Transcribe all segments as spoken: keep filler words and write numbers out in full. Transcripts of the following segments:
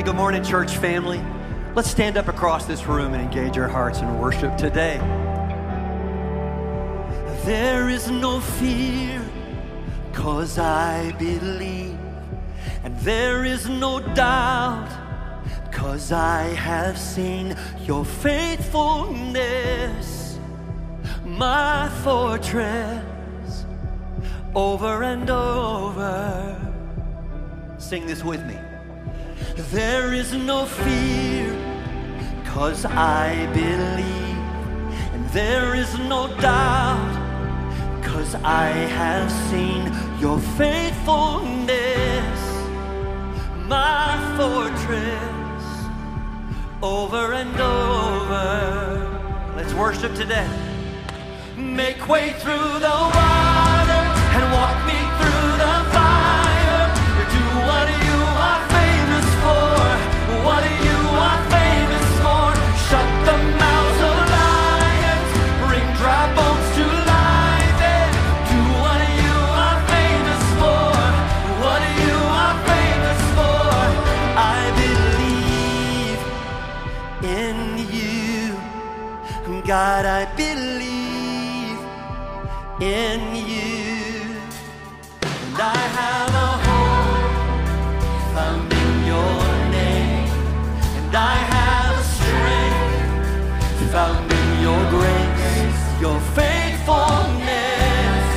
Good morning, church family. Let's stand up across this room and engage our hearts in worship today. There is no fear, 'cause I believe. And there is no doubt, 'cause I have seen your faithfulness, my fortress, over and over. Sing this with me. There is no fear, 'cause I believe. And there is no doubt, 'cause I have seen your faithfulness, my fortress, over and over. Let's worship today. Make way through the water and walk me through the fire. Do what you are famous for, what you are famous for. Shut the mouths of lions, bring dry bones to life. Do what you are famous for, what you are famous for. I believe in you, God, I believe in you. And I have a hope found in your name. And I have a strength found in your grace, your faithfulness,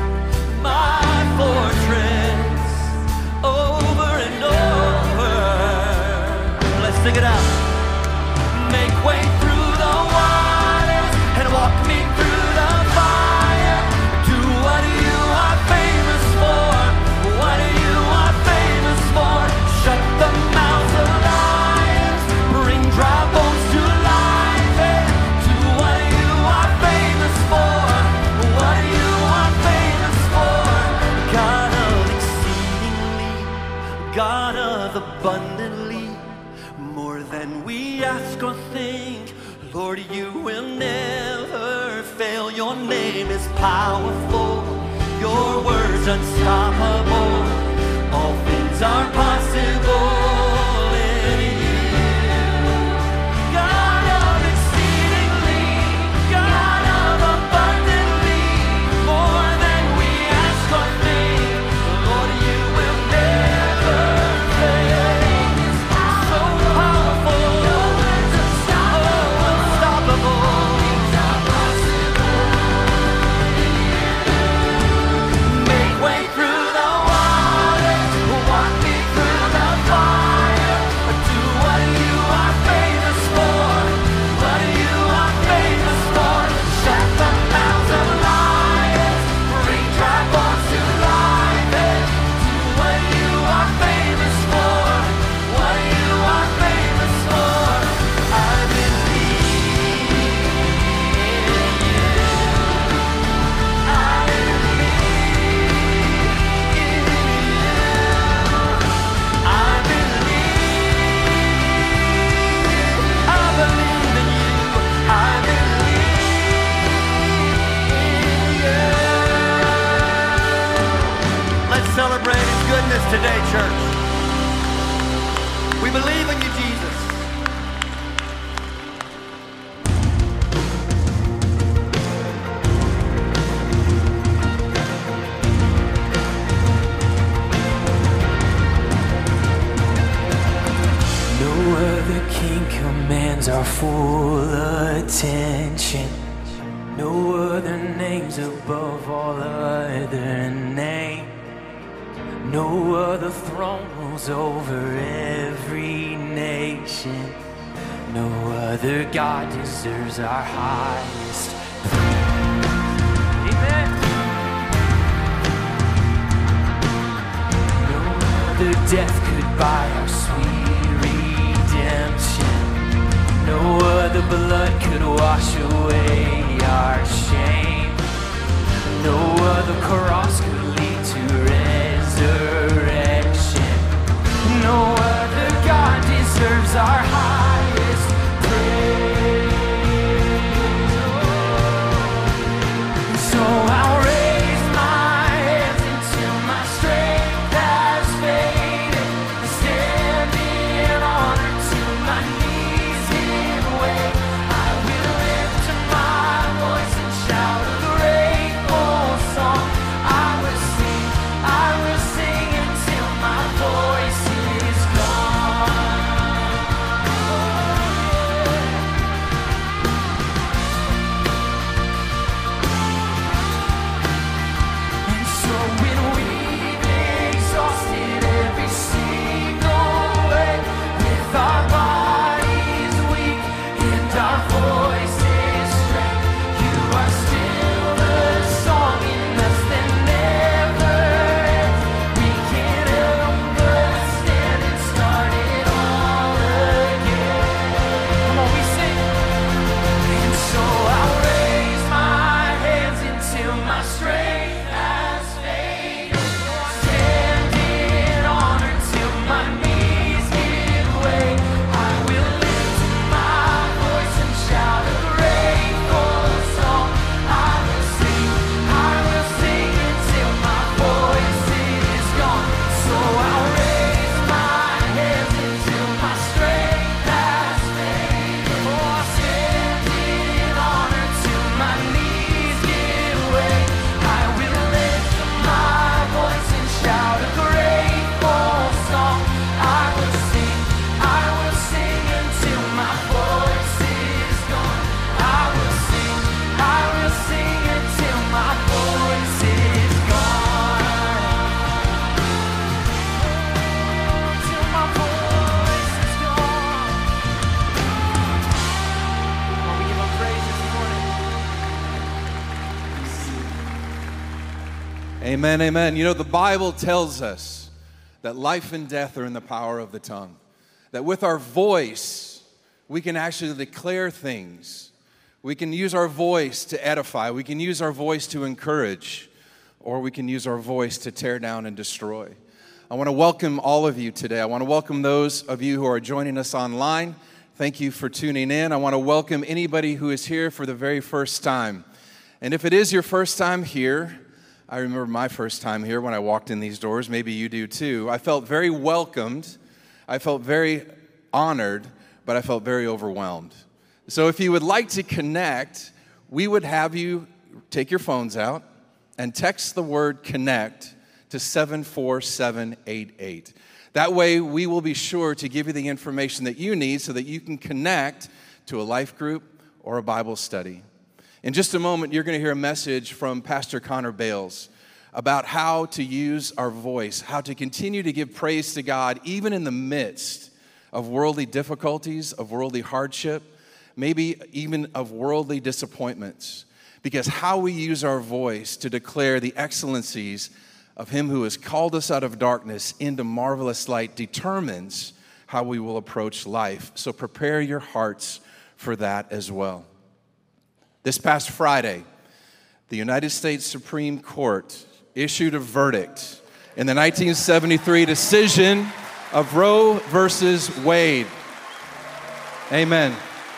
my fortress, over and over. Let's sing it out. Make way through the waters and walk me through the fire. Do what you are famous for, what you are famous for. Shut the mouths of lions, bring dry bones to life. Do what you are famous for, what you are famous for. God of exceedingly, God of abundantly, more than we ask or think. Lord, you will never fail. Your name is powerful, your word's unstoppable. All things are possible in you. God of exceedingly, God of abundantly, more than we ask or think. Lord, you will never fail. So powerful, oh, unstoppable. Make way through the water, walk me through the fire. Do what you are famous for, what you are famous for. Shut the mouths of lions, bring dry bones to life. Do what you are famous for, what you are famous for. I believe in you. I believe in you. I believe, I believe in you. I believe in you. Let's celebrate his goodness today, church. We believe in you, Jesus. No other king commands our full attention. No other names above all other names. No other throne rules over every nation. No other God deserves our highest praise. Amen. No other death could buy our sweet redemption. No other blood could wash away our shame. No other cross could lead to resurrection. No other God deserves our highest praise. So I'll raise my hands until my strength has faded, standing on Amen, amen. You know, the Bible tells us that life and death are in the power of the tongue. That with our voice, we can actually declare things. We can use our voice to edify. We can use our voice to encourage. Or we can use our voice to tear down and destroy. I want to welcome all of you today. I want to welcome those of you who are joining us online. Thank you for tuning in. I want to welcome anybody who is here for the very first time. And if it is your first time here, I remember my first time here when I walked in these doors. Maybe you do too. I felt very welcomed. I felt very honored, but I felt very overwhelmed. So if you would like to connect, we would have you take your phones out and text the word connect to seven four seven eight eight. That way we will be sure to give you the information that you need so that you can connect to a life group or a Bible study. In just a moment, you're going to hear a message from Pastor Connor Bales about how to use our voice, how to continue to give praise to God even in the midst of worldly difficulties, of worldly hardship, maybe even of worldly disappointments. Because how we use our voice to declare the excellencies of Him who has called us out of darkness into marvelous light determines how we will approach life. So prepare your hearts for that as well. This past Friday, the United States Supreme Court issued a verdict in the nineteen seventy-three decision of Roe versus Wade. Amen.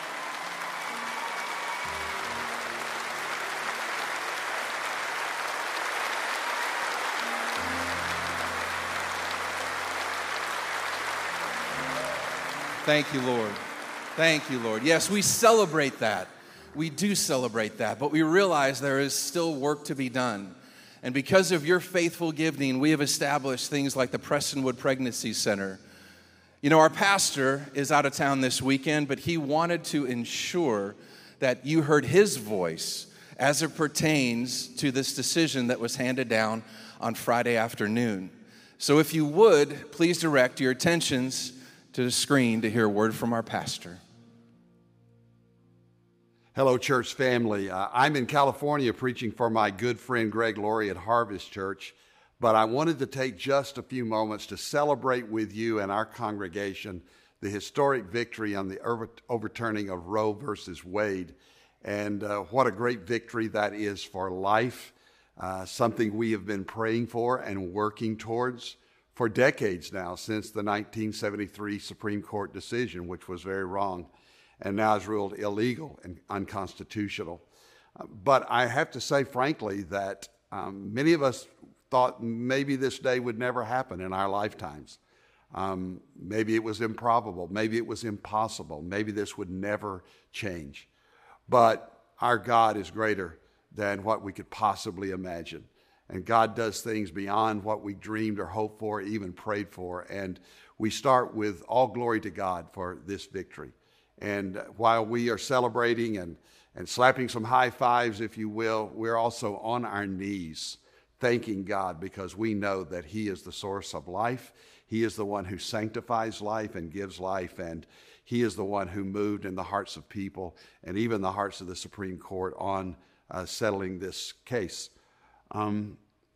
Thank you, Lord. Thank you, Lord. Yes, we celebrate that. We do celebrate that, but we realize there is still work to be done. And because of your faithful giving, we have established things like the Prestonwood Pregnancy Center. You know, our pastor is out of town this weekend, but he wanted to ensure that you heard his voice as it pertains to this decision that was handed down on Friday afternoon. So if you would, please direct your attentions to the screen to hear a word from our pastor. Hello, church family. Uh, I'm in California preaching for my good friend Greg Laurie at Harvest Church, but I wanted to take just a few moments to celebrate with you and our congregation the historic victory on the over- overturning of Roe versus Wade. And uh, what a great victory that is for life, uh, something we have been praying for and working towards for decades now, since the nineteen seventy-three Supreme Court decision, which was very wrong and now is ruled illegal and unconstitutional. Uh, but I have to say, frankly, that um, many of us thought maybe this day would never happen in our lifetimes. Um, maybe it was improbable. Maybe it was impossible. Maybe this would never change. But our God is greater than what we could possibly imagine. And God does things beyond what we dreamed or hoped for, even prayed for. And we start with all glory to God for this victory. And while we are celebrating and, and slapping some high fives, if you will, we're also on our knees thanking God because we know that He is the source of life. He is the one who sanctifies life and gives life. And He is the one who moved in the hearts of people and even the hearts of the Supreme Court on uh, settling this case. Um,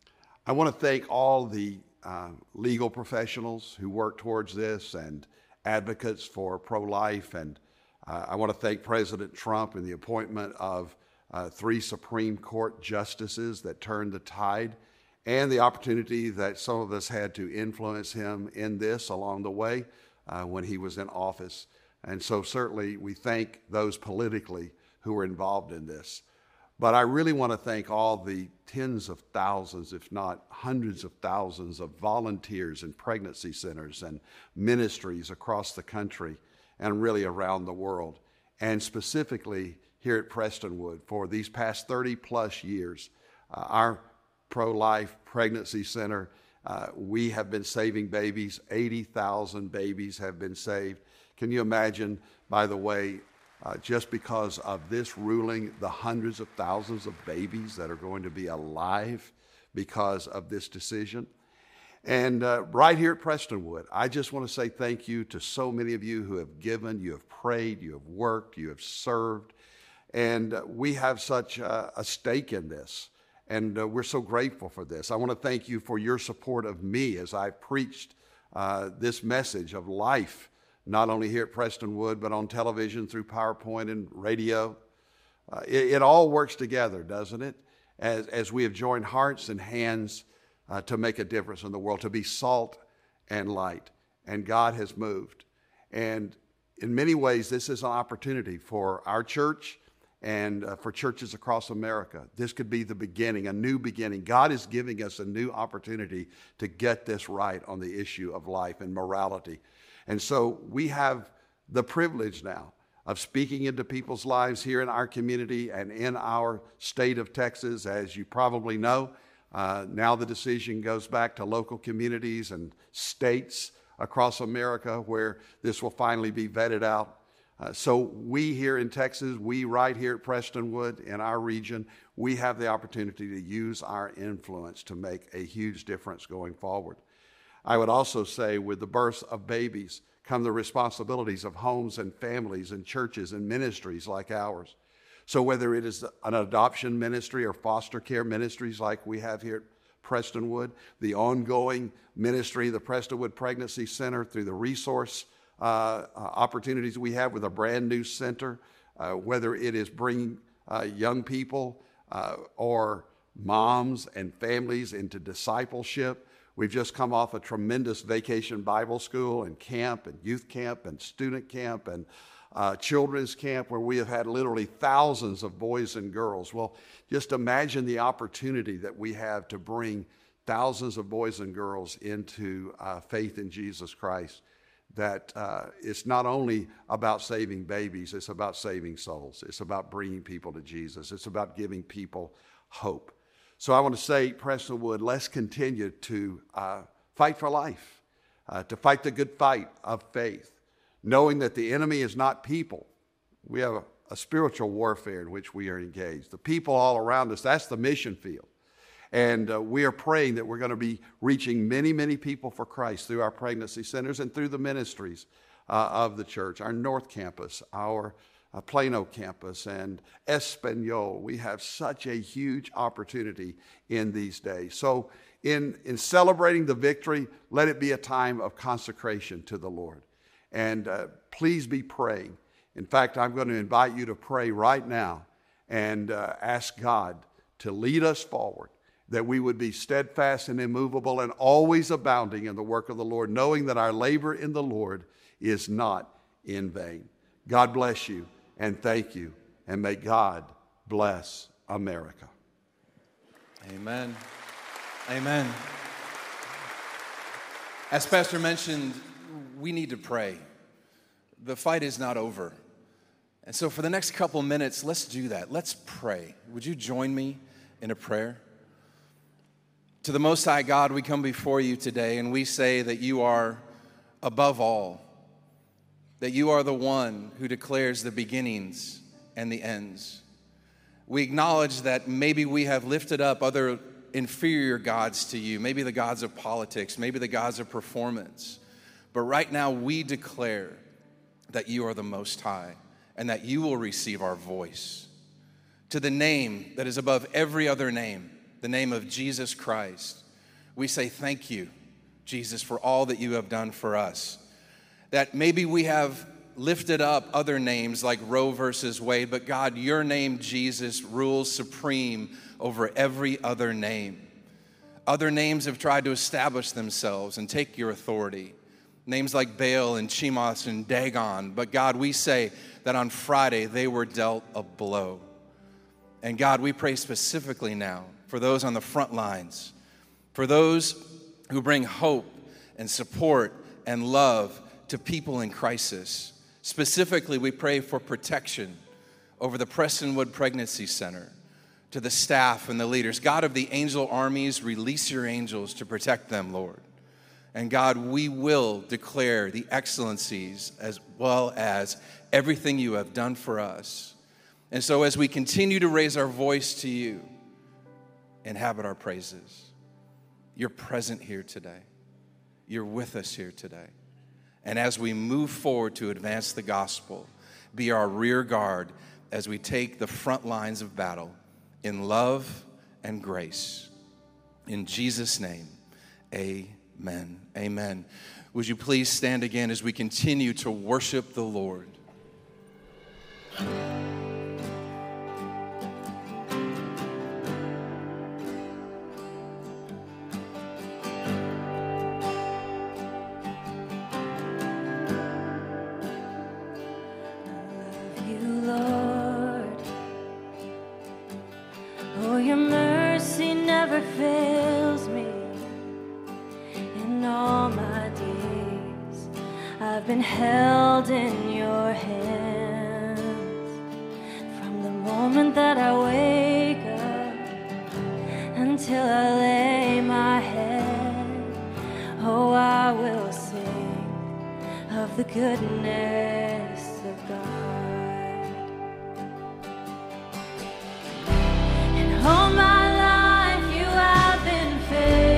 I want to thank all the uh, legal professionals who work towards this and advocates for pro-life. And uh, I want to thank President Trump and the appointment of uh, three Supreme Court justices that turned the tide, and the opportunity that some of us had to influence him in this along the way uh, when he was in office. And so certainly we thank those politically who were involved in this. But I really want to thank all the tens of thousands, if not hundreds of thousands of volunteers in pregnancy centers and ministries across the country and really around the world, and specifically here at Prestonwood for these past thirty plus years. Uh, our pro-life pregnancy center, uh, we have been saving babies. eighty thousand babies have been saved. Can you imagine, by the way, Uh, just because of this ruling, the hundreds of thousands of babies that are going to be alive because of this decision? And uh, right here at Prestonwood, I just want to say thank you to so many of you who have given, you have prayed, you have worked, you have served. And uh, we have such uh, a stake in this. And uh, we're so grateful for this. I want to thank you for your support of me as I preached uh, this message of life, not only here at Prestonwood, but on television, through PowerPoint and radio. Uh, it, it all works together, doesn't it? As, as we have joined hearts and hands uh, to make a difference in the world, to be salt and light. And God has moved. And in many ways, this is an opportunity for our church and uh, for churches across America. This could be the beginning, a new beginning. God is giving us a new opportunity to get this right on the issue of life and morality. And so we have the privilege now of speaking into people's lives here in our community and in our state of Texas. As you probably know, uh, now the decision goes back to local communities and states across America where this will finally be vetted out. Uh, so we here in Texas, we right here at Prestonwood in our region, we have the opportunity to use our influence to make a huge difference going forward. I would also say with the birth of babies come the responsibilities of homes and families and churches and ministries like ours. So whether it is an adoption ministry or foster care ministries like we have here at Prestonwood, the ongoing ministry, the Prestonwood Pregnancy Center, through the resource uh, uh, opportunities we have with a brand new center, uh, whether it is bringing uh, young people uh, or moms and families into discipleship. We've just come off a tremendous vacation Bible school and camp and youth camp and student camp and uh, children's camp where we have had literally thousands of boys and girls. Well, just imagine the opportunity that we have to bring thousands of boys and girls into uh, faith in Jesus Christ. That uh, it's not only about saving babies, it's about saving souls. It's about bringing people to Jesus. It's about giving people hope. So I want to say, Prestonwood, let's continue to uh, fight for life, uh, to fight the good fight of faith, knowing that the enemy is not people. We have a, a spiritual warfare in which we are engaged. The people all around us, that's the mission field. And uh, we are praying that we're going to be reaching many, many people for Christ through our pregnancy centers and through the ministries uh, of the church, our North Campus, our uh, Plano campus, and Espanol. We have such a huge opportunity in these days. So in, in celebrating the victory, let it be a time of consecration to the Lord. And uh, please be praying. In fact, I'm going to invite you to pray right now and uh, ask God to lead us forward, that we would be steadfast and immovable and always abounding in the work of the Lord, knowing that our labor in the Lord is not in vain. God bless you and thank you, and may God bless America. Amen. Amen. As Pastor mentioned, we need to pray. The fight is not over. And so for the next couple minutes, let's do that. Let's pray. Would you join me in a prayer? To the Most High God, we come before you today and we say that you are above all, that you are the one who declares the beginnings and the ends. We acknowledge that maybe we have lifted up other inferior gods to you, maybe the gods of politics, maybe the gods of performance. But right now we declare that you are the Most High and that you will receive our voice. To the name that is above every other name, the name of Jesus Christ, we say thank you, Jesus, for all that you have done for us. That maybe we have lifted up other names like Roe versus Wade, but God, your name, Jesus, rules supreme over every other name. Other names have tried to establish themselves and take your authority. Names like Baal and Chemosh and Dagon, but God, we say that on Friday they were dealt a blow. And God, we pray specifically now for those on the front lines, for those who bring hope and support and love to people in crisis. Specifically, we pray for protection over the Prestonwood Pregnancy Center, to the staff and the leaders. God of the angel armies, release your angels to protect them, Lord. And God, we will declare the excellencies as well as everything you have done for us. And so as we continue to raise our voice to you, inhabit our praises. You're present here today. You're with us here today. And as we move forward to advance the gospel, be our rear guard as we take the front lines of battle in love and grace. In Jesus' name, amen. Amen. Would you please stand again as we continue to worship the Lord? I've been held in your hands from the moment that I wake up until I lay my head. Oh, I will sing of the goodness of God. And all my life you have been faithful.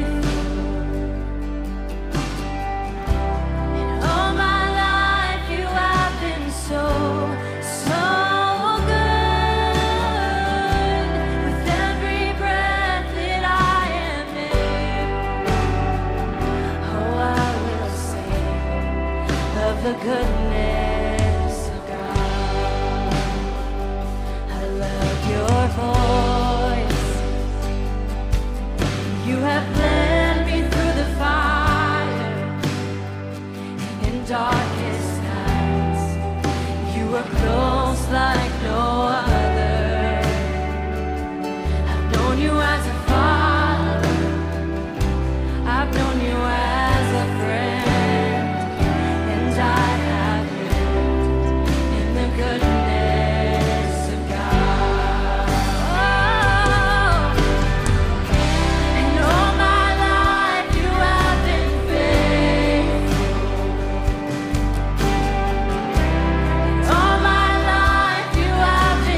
The goodness of God. I love your voice. You have led me through the fire in darkest nights. You were close like no other. I've known you as a father. I've known you as a friend. I have lived in the goodness of God. Oh, and all my life you have been faithful. And all my life you have been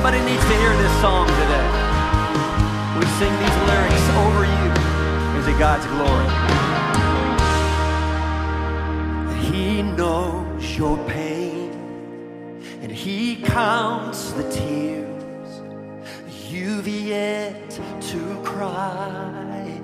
Somebody needs to hear this song today. We sing these lyrics over you into God's glory. He knows your pain, and He counts the tears you've yet to cry.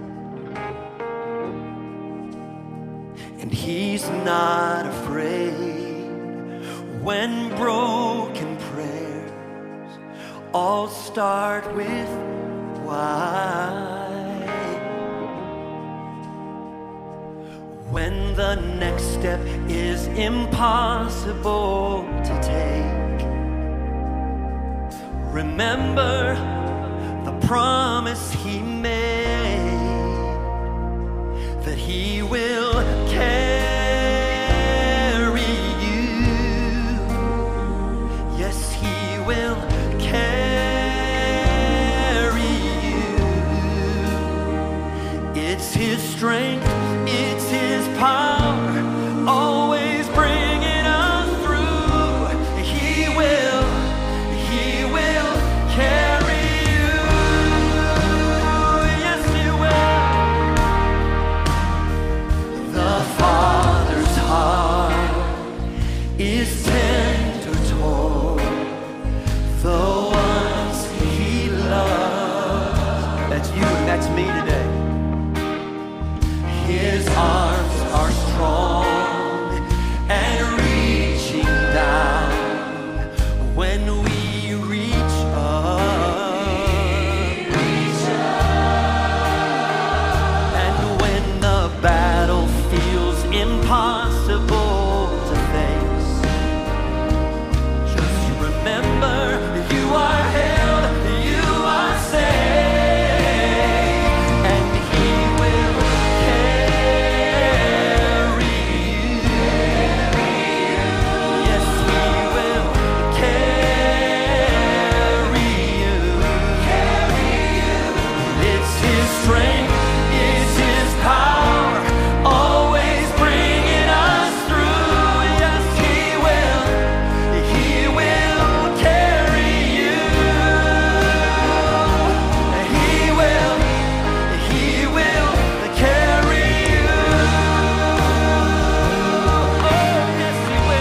And He's not afraid when broken prayers all start with why. When the next step is impossible to take, remember the promise He made, that He will carry you. Yes, He will carry you. It's His strength, it's His power, always bringing us through. He will, He will carry you. Yes, He will. The Father's heart is tender toward the ones He loves. That's you and that's me today. His arms are strong and reaching down when we reach up. And when the battle feels impossible to face, just remember you are held, you are safe, and He will carry you. Yes, He will carry you. It's His strength, it's His power, always bringing us through. Yes, He will, He will carry you. He will, He will carry you. Oh, yes,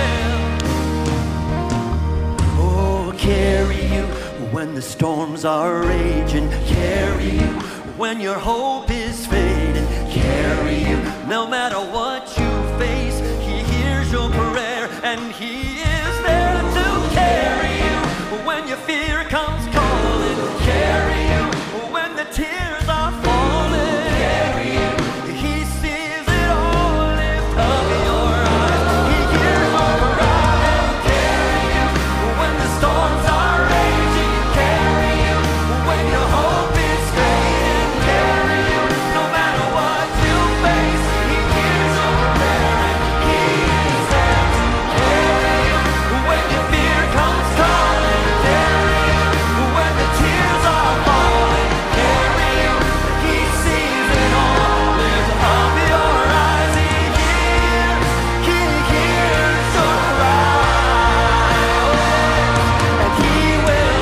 He will. Oh, carry you when the storms are raging. Carry you when your hope is fading. Carry you no matter what you face. He hears your prayer and He is there to carry you when your fear comes calling. Carry you when the tears are falling. Carry you. He sees it all. Lift up your eyes. He hears your cry and carry you when the storms are raging. Carry you when your hope is fading. Carry you no matter what you face. He hears your prayer and He is there to carry you when your fear comes calling. Carry you when the tears are falling. Carry you. He sees it all. Lift up your eyes. He hears, He hears your cry. And He will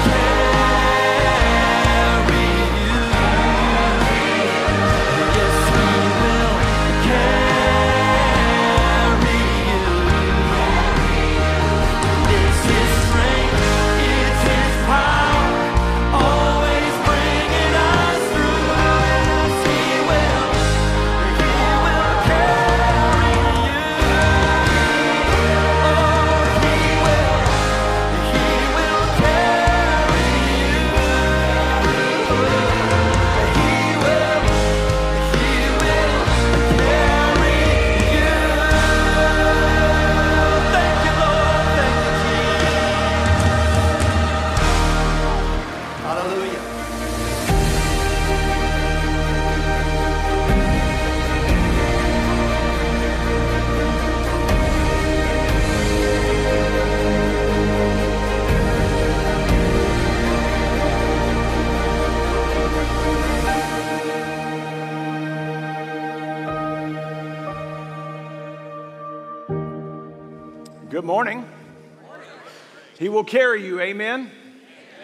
carry you. Yes, He will carry you. It's His strength, it's His power, always bringing us through. Yes, He will, He will carry you. Oh, He will, He will carry you. He will, He will carry you. Thank you, Lord. Thank you, Jesus. Hallelujah. Good morning. He will carry you, amen?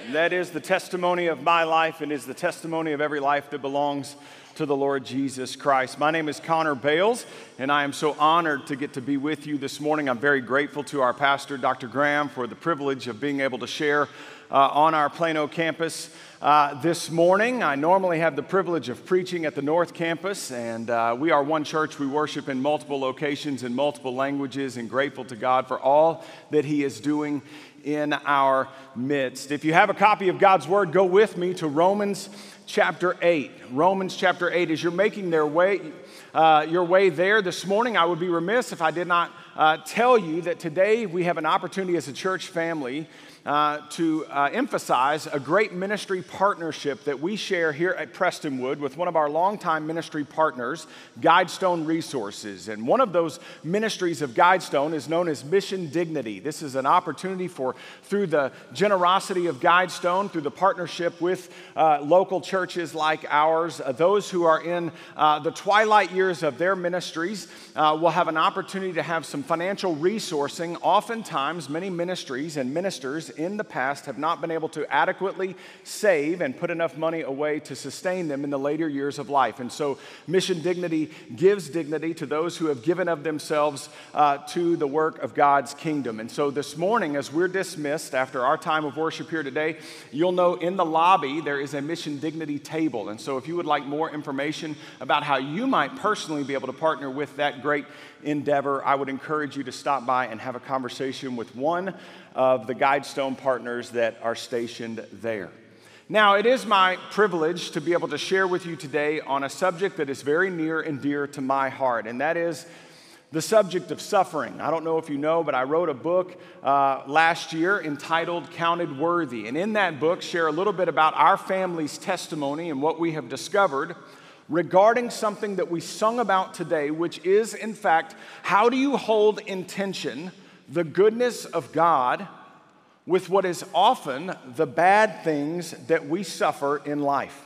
That is the testimony of my life and is the testimony of every life that belongs to the Lord Jesus Christ. My name is Connor Bales, and I am so honored to get to be with you this morning. I'm very grateful to our pastor, Doctor Graham, for the privilege of being able to share uh, on our Plano campus uh, this morning. I normally have the privilege of preaching at the North Campus, and uh, we are one church. We worship in multiple locations in multiple languages, and grateful to God for all that He is doing in our midst. If you have a copy of God's Word, go with me to Romans chapter eight. Romans chapter eight. As you're making their way, uh, your way there this morning, I would be remiss if I did not uh, tell you that today we have an opportunity as a church family uh, to uh, emphasize a great ministry partnership that we share here at Prestonwood with one of our longtime ministry partners, Guidestone Resources. And one of those ministries of Guidestone is known as Mission Dignity. This is an opportunity for, through the generosity of Guidestone, through the partnership with uh, local churches like ours, uh, those who are in uh, the twilight years of their ministries uh, will have an opportunity to have some financial resourcing. Oftentimes, many ministries and ministers in the past have not been able to adequately save and put enough money away to sustain them in the later years of life. And so Mission Dignity gives dignity to those who have given of themselves uh, to the work of God's kingdom. And so this morning, as we're dismissed after our time of worship here today, you'll know in the lobby there is a Mission Dignity table. And so if you would like more information about how you might personally be able to partner with that great endeavor, I would encourage you to stop by and have a conversation with one of the Guidestone partners that are stationed there. Now, it is my privilege to be able to share with you today on a subject that is very near and dear to my heart, and that is the subject of suffering. I don't know if you know, but I wrote a book uh, last year entitled Counted Worthy, and in that book share a little bit about our family's testimony and what we have discovered regarding something that we sung about today, which is, in fact, how do you hold in tension the goodness of God with what is often the bad things that we suffer in life?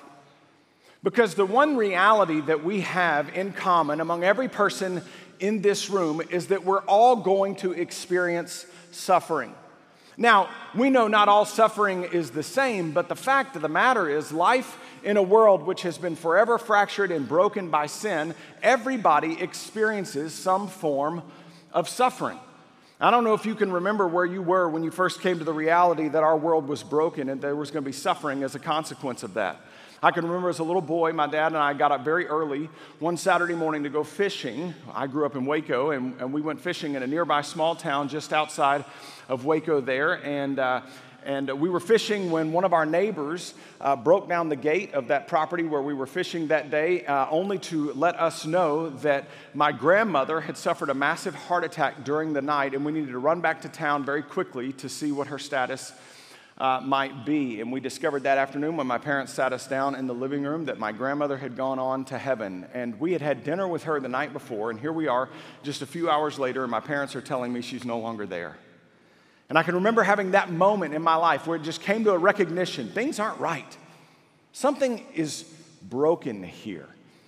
Because the one reality that we have in common among every person in this room is that we're all going to experience suffering. Now, we know not all suffering is the same, but the fact of the matter is life in a world which has been forever fractured and broken by sin, everybody experiences some form of suffering. I don't know if you can remember where you were when you first came to the reality that our world was broken and there was going to be suffering as a consequence of that. I can remember as a little boy, my dad and I got up very early one Saturday morning to go fishing. I grew up in Waco, and, and we went fishing in a nearby small town just outside of Waco there, and uh, and we were fishing when one of our neighbors uh, broke down the gate of that property where we were fishing that day, uh, only to let us know that my grandmother had suffered a massive heart attack during the night, and we needed to run back to town very quickly to see what her status uh, might be. And we discovered that afternoon when my parents sat us down in the living room that my grandmother had gone on to heaven. And we had had dinner with her the night before, and here we are just a few hours later, and my parents are telling me she's no longer there. And I can remember having that moment in my life where it just came to a recognition. Things aren't right. Something is broken here.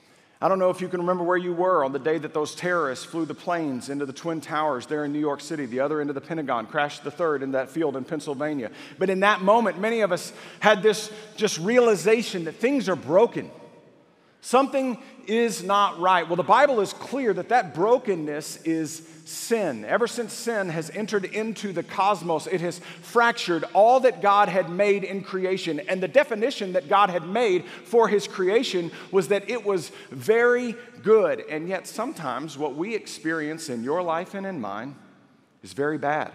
I don't know if you can remember where you were on the day that those terrorists flew the planes into the Twin Towers there in New York City, the other end of the Pentagon, crashed the third in that field in Pennsylvania. But in that moment, many of us had this just realization that things are broken. Something is not right. Well, the Bible is clear that that brokenness is sin. Ever since sin has entered into the cosmos, it has fractured all that God had made in creation. And the definition that God had made for His creation was that it was very good. And yet sometimes what we experience in your life and in mine is very bad.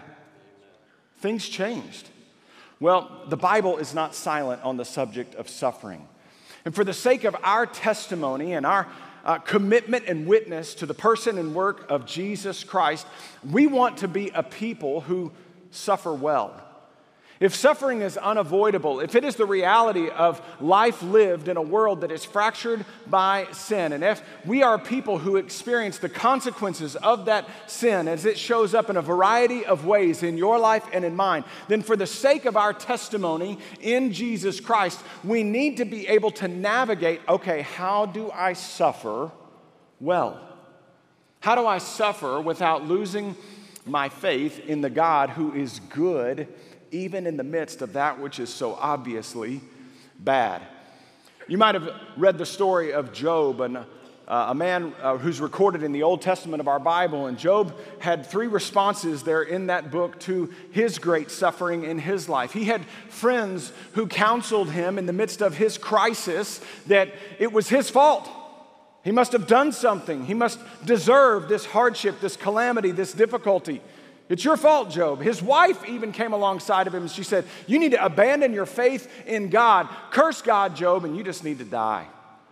Things changed. Well, the Bible is not silent on the subject of suffering. And for the sake of our testimony and our uh, commitment and witness to the person and work of Jesus Christ, we want to be a people who suffer well. If suffering is unavoidable, if it is the reality of life lived in a world that is fractured by sin, and if we are people who experience the consequences of that sin as it shows up in a variety of ways in your life and in mine, then for the sake of our testimony in Jesus Christ, we need to be able to navigate, okay, how do I suffer well? How do I suffer without losing my faith in the God who is good even in the midst of that which is so obviously bad. You might have read the story of Job, and uh, a man uh, who's recorded in the Old Testament of our Bible. And Job had three responses there in that book to his great suffering in his life. He had friends who counseled him in the midst of his crisis that it was his fault. He must have done something. He must deserve this hardship, this calamity, this difficulty. It's your fault, Job. His wife even came alongside of him and she said, you need to abandon your faith in God. Curse God, Job, and you just need to die.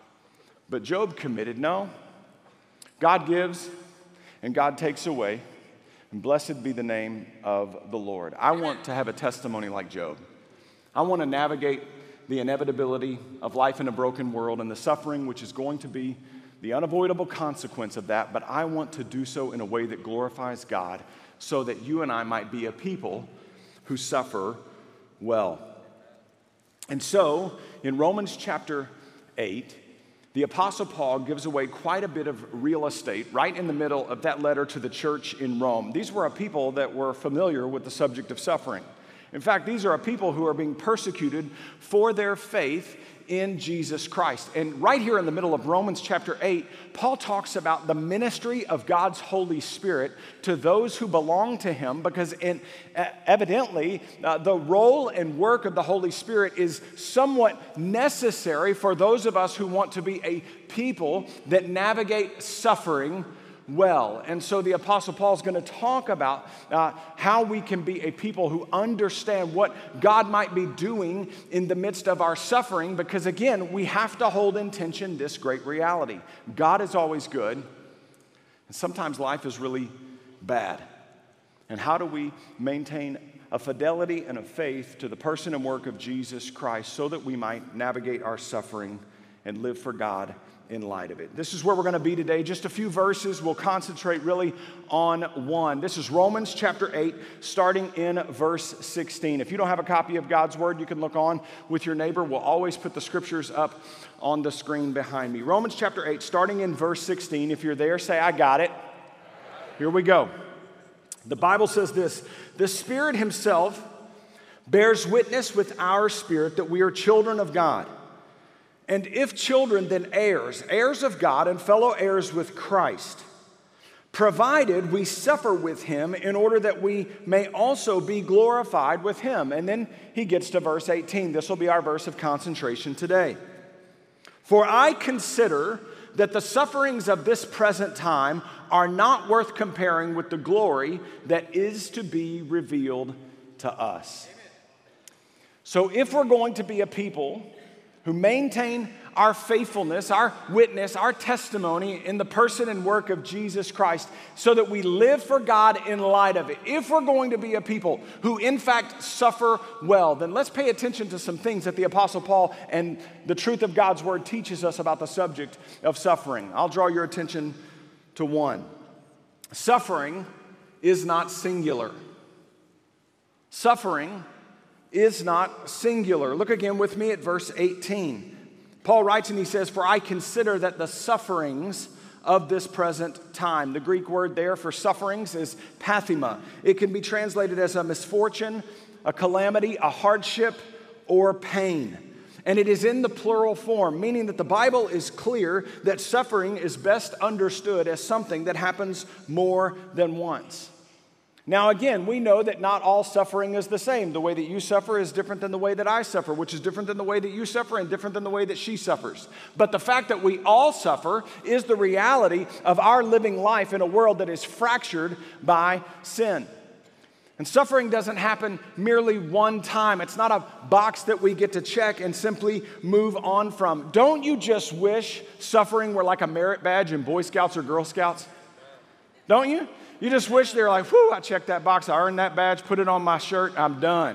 But Job committed, no. God gives and God takes away. And blessed be the name of the Lord. I want to have a testimony like Job. I want to navigate the inevitability of life in a broken world and the suffering which is going to be the unavoidable consequence of that. But I want to do so in a way that glorifies God, so that you and I might be a people who suffer well. And so, in Romans chapter eight, the Apostle Paul gives away quite a bit of real estate right in the middle of that letter to the church in Rome. These were a people that were familiar with the subject of suffering. In fact, these are a people who are being persecuted for their faith in Jesus Christ. And right here in the middle of Romans chapter eight, Paul talks about the ministry of God's Holy Spirit to those who belong to him, because in, uh, evidently uh, the role and work of the Holy Spirit is somewhat necessary for those of us who want to be a people that navigate suffering well. And so the Apostle Paul is going to talk about uh, how we can be a people who understand what God might be doing in the midst of our suffering, because again, we have to hold in tension this great reality. God is always good, and sometimes life is really bad. And how do we maintain a fidelity and a faith to the person and work of Jesus Christ so that we might navigate our suffering and live for God in light of it? This is where we're going to be today. Just a few verses. We'll concentrate really on one. This is Romans chapter eight, starting in verse sixteen. If you don't have a copy of God's Word, you can look on with your neighbor. We'll always put the scriptures up on the screen behind me. Romans chapter eight, starting in verse sixteen. If you're there, say, I got it. Here we go. The Bible says this: the Spirit Himself bears witness with our spirit that we are children of God. And if children, then heirs, heirs of God and fellow heirs with Christ, provided we suffer with him in order that we may also be glorified with him. And then he gets to verse eighteen. This will be our verse of concentration today. For I consider that the sufferings of this present time are not worth comparing with the glory that is to be revealed to us. So if we're going to be a people who maintain our faithfulness, our witness, our testimony in the person and work of Jesus Christ, so that we live for God in light of it. If we're going to be a people who in fact suffer well, then let's pay attention to some things that the Apostle Paul and the truth of God's Word teaches us about the subject of suffering. I'll draw your attention to one. Suffering is not singular. Suffering is not singular. Look again with me at verse eighteen. Paul writes and he says, for I consider that the sufferings of this present time. The Greek word there for sufferings is pathema. It can be translated as a misfortune, a calamity, a hardship, or pain. And it is in the plural form, meaning that the Bible is clear that suffering is best understood as something that happens more than once. Now again, we know that not all suffering is the same. The way that you suffer is different than the way that I suffer, which is different than the way that you suffer and different than the way that she suffers. But the fact that we all suffer is the reality of our living life in a world that is fractured by sin. And suffering doesn't happen merely one time. It's not a box that we get to check and simply move on from. Don't you just wish suffering were like a merit badge in Boy Scouts or Girl Scouts? Don't you? You just wish they were like, whew, I checked that box, I earned that badge, put it on my shirt, I'm done.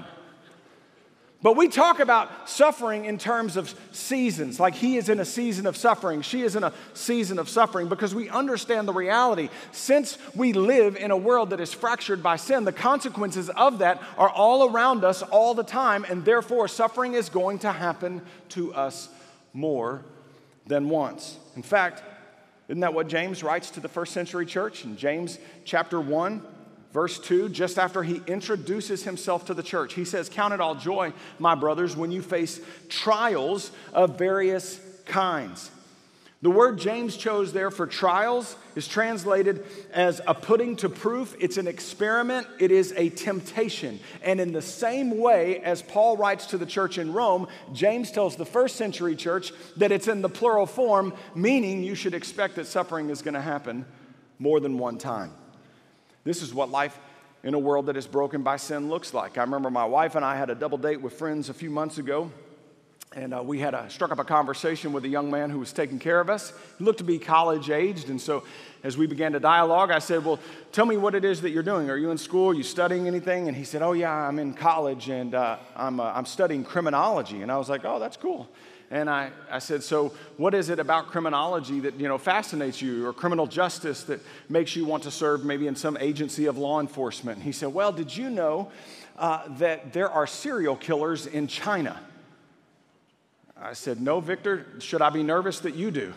But we talk about suffering in terms of seasons, like he is in a season of suffering, she is in a season of suffering, because we understand the reality. Since we live in a world that is fractured by sin, the consequences of that are all around us all the time, and therefore suffering is going to happen to us more than once. In fact, isn't that what James writes to the first century church? In James chapter one, verse two, just after he introduces himself to the church. He says, "Count it all joy, my brothers, when you face trials of various kinds." The word James chose there for trials is translated as a putting to proof. It's an experiment. It is a temptation. And in the same way as Paul writes to the church in Rome, James tells the first century church that it's in the plural form, meaning you should expect that suffering is going to happen more than one time. This is what life in a world that is broken by sin looks like. I remember my wife and I had a double date with friends a few months ago. And uh, we had a, struck up a conversation with a young man who was taking care of us. He looked to be college-aged, and so as we began to dialogue, I said, "Well, tell me what it is that you're doing. Are you in school? Are you studying anything?" And he said, "Oh, yeah, I'm in college, and uh, I'm, uh, I'm studying criminology." And I was like, "Oh, that's cool." And I, I said, "So what is it about criminology that, you know, fascinates you, or criminal justice that makes you want to serve maybe in some agency of law enforcement?" And he said, "Well, did you know uh, that there are serial killers in China?" I said, "No, Victor, should I be nervous that you do?"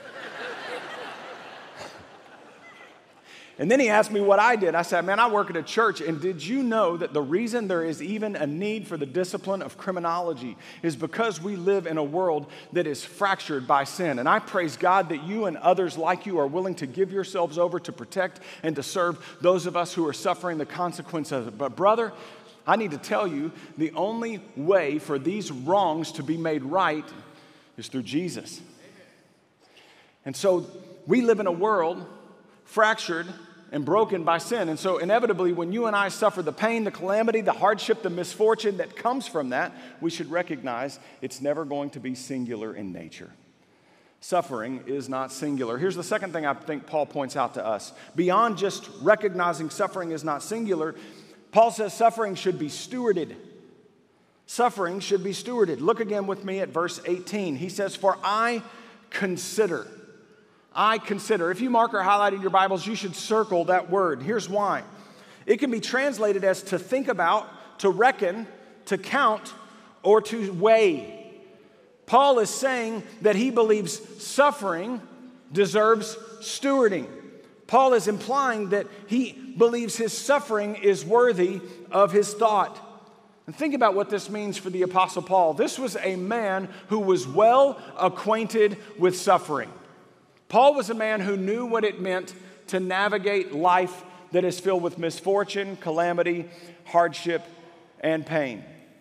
And then he asked me what I did. I said, "Man, I work at a church, and did you know that the reason there is even a need for the discipline of criminology is because we live in a world that is fractured by sin? And I praise God that you and others like you are willing to give yourselves over to protect and to serve those of us who are suffering the consequences of it. But brother, I need to tell you, the only way for these wrongs to be made right is through Jesus." And so we live in a world fractured and broken by sin. And so inevitably, when you and I suffer the pain, the calamity, the hardship, the misfortune that comes from that, we should recognize it's never going to be singular in nature. Suffering is not singular. Here's the second thing I think Paul points out to us. Beyond just recognizing suffering is not singular, Paul says suffering should be stewarded. Suffering should be stewarded. Look again with me at verse eighteen. He says, "For I consider." I consider. If you mark or highlight in your Bibles, you should circle that word. Here's why. It can be translated as to think about, to reckon, to count, or to weigh. Paul is saying that he believes suffering deserves stewarding. Paul is implying that he believes his suffering is worthy of his thought. And think about what this means for the Apostle Paul. This was a man who was well acquainted with suffering. Paul was a man who knew what it meant to navigate life that is filled with misfortune, calamity, hardship, and pain.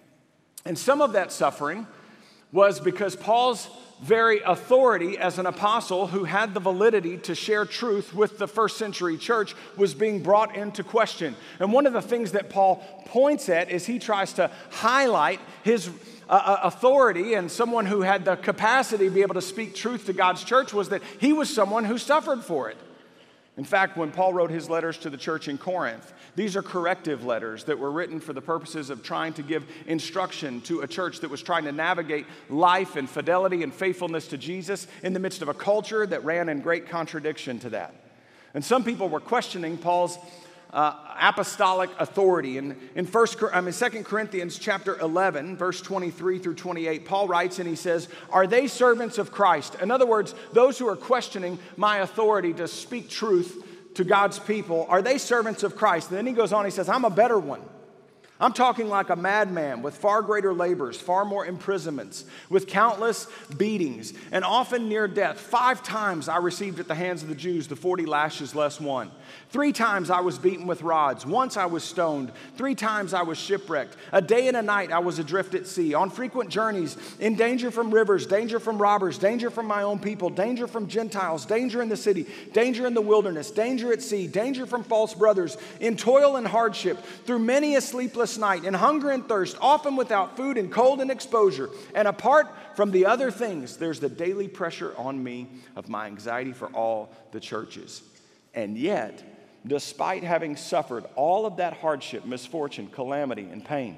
And some of that suffering was because Paul's very authority as an apostle who had the validity to share truth with the first century church was being brought into question. And one of the things that Paul points at is he tries to highlight his uh, authority, and someone who had the capacity to be able to speak truth to God's church was that he was someone who suffered for it. In fact, when Paul wrote his letters to the church in Corinth, these are corrective letters that were written for the purposes of trying to give instruction to a church that was trying to navigate life and fidelity and faithfulness to Jesus in the midst of a culture that ran in great contradiction to that. And some people were questioning Paul's uh, apostolic authority. And in First, I mean, Second Corinthians chapter eleven, verse twenty-three through twenty-eight, Paul writes and he says, "Are they servants of Christ?" In other words, those who are questioning my authority to speak truth to God's people, are they servants of Christ? And then he goes on, he says, "I'm a better one. I'm talking like a madman with far greater labors, far more imprisonments, with countless beatings, and often near death. Five times I received at the hands of the Jews the forty lashes less one. Three times I was beaten with rods. Once I was stoned. Three times I was shipwrecked. A day and a night I was adrift at sea, on frequent journeys, in danger from rivers, danger from robbers, danger from my own people, danger from Gentiles, danger in the city, danger in the wilderness, danger at sea, danger from false brothers, in toil and hardship, through many a sleepless night, in hunger and thirst, often without food and cold and exposure. And apart from the other things, there's the daily pressure on me of my anxiety for all the churches. And yet, despite having suffered all of that hardship, misfortune, calamity, and pain,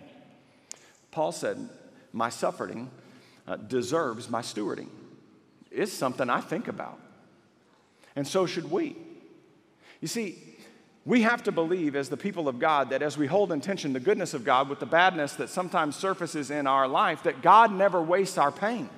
Paul said, my suffering uh, deserves my stewarding. It's something I think about. And so should we. You see, we have to believe as the people of God that as we hold in tension the goodness of God with the badness that sometimes surfaces in our life, that God never wastes our pain.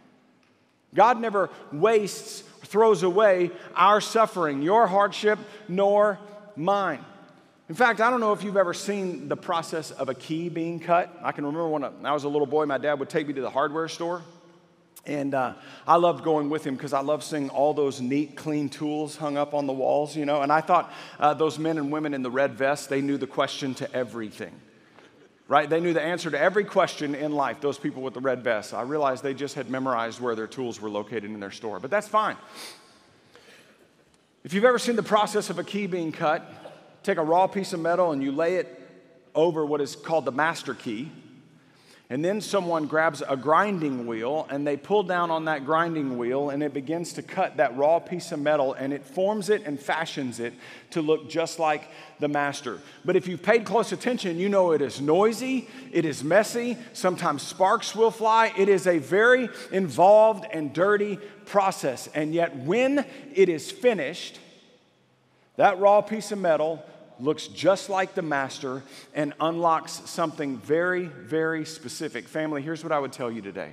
God never wastes, throws away our suffering, your hardship, nor mine. In fact, I don't know if you've ever seen the process of a key being cut. I can remember when I was a little boy, my dad would take me to the hardware store. And uh, I loved going with him because I loved seeing all those neat, clean tools hung up on the walls, you know. And I thought uh, those men and women in the red vests, they knew the question to everything, right? They knew the answer to every question in life, those people with the red vests. I realized they just had memorized where their tools were located in their store, but that's fine. If you've ever seen the process of a key being cut, take a raw piece of metal and you lay it over what is called the master key. And then someone grabs a grinding wheel and they pull down on that grinding wheel and it begins to cut that raw piece of metal and it forms it and fashions it to look just like the master. But if you've paid close attention, you know it is noisy, it is messy, sometimes sparks will fly. It is a very involved and dirty process. And yet when it is finished, that raw piece of metal looks just like the master and unlocks something very, very specific. Family, here's what I would tell you today.